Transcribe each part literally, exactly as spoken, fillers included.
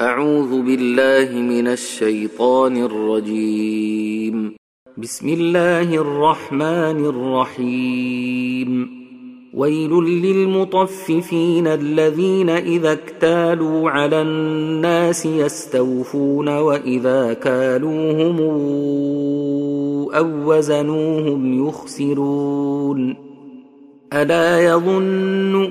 أعوذ بالله من الشيطان الرجيم. بسم الله الرحمن الرحيم. ويل للمطففين الذين إذا اكتالوا على الناس يستوفون وإذا كالوهم أو وزنوهم يخسرون. ألا يظن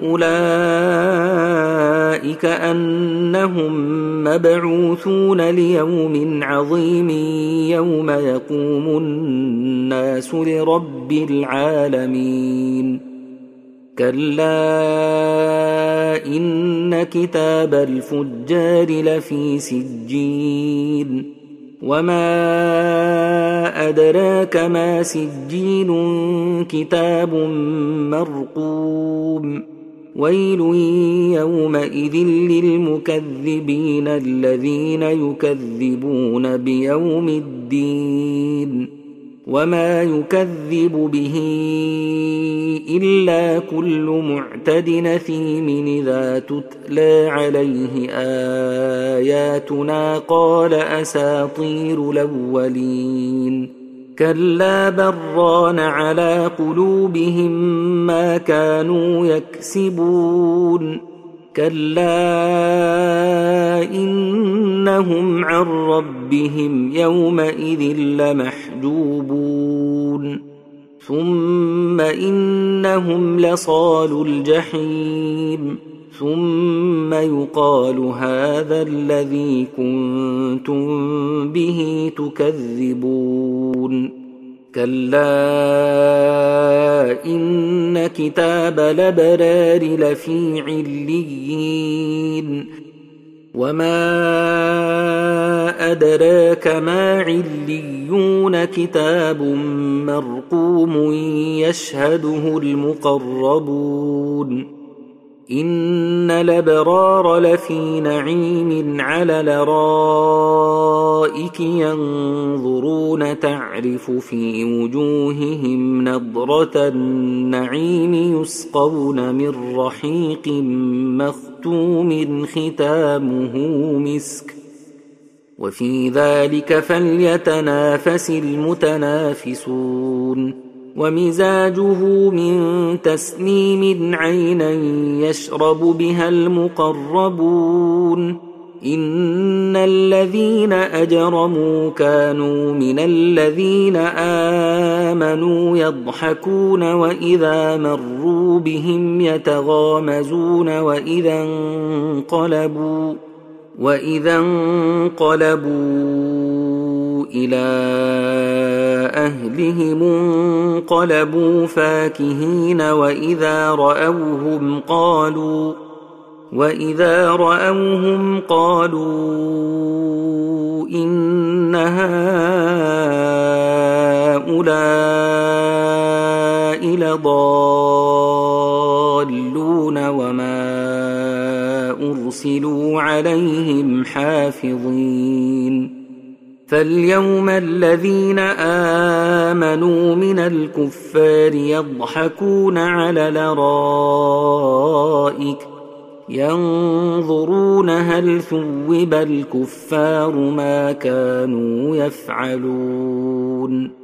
أولئك أنهم مبعوثون ليوم عظيم يوم يقوم الناس لرب العالمين. كلا إن كتاب الفجار لفي سجين. وما أدراك ما سجين كتاب مرقوم. ويل يومئذ للمكذبين الذين يكذبون بيوم الدين. وما يكذب به إلا كل معتد أثيم إذا تتلى عليه آياتنا قال أساطير الأولين. كلا بل ران على قلوبهم ما كانوا يكسبون. كلا إنهم عن ربهم يومئذ لمحجوبون. ثم إنهم لصالو الجحيم. ثم يقال هذا الذي كنتم به تكذبون. كلا إن كتاب الأبرار لفي عليين. وما أدراك ما عليون كتاب مرقوم يشهده المقربون. إن الأبرار لفي نعيم على الأرائك ينظرون تعرف في وجوههم نضرة النعيم يسقون من رحيق مختوم ختامه مسك وفي ذلك فليتنافس المتنافسون. ومزاجه من تسنيم عينا يشرب بها المقربون. إن الذين أجرموا كانوا من الذين آمنوا يضحكون وإذا مروا بهم يتغامزون وإذا انقلبوا وإذا انقلبوا إلى أهلهم انقلبوا فاكهين وإذا رأوهم قالوا وإذا رأوهم قالوا إن هؤلاء لضالون وما أرسلوا عليهم حافظين. فاليوم الذين آمنوا من الكفار يضحكون على الأرائك ينظرون هل ثوب الكفار ما كانوا يفعلون.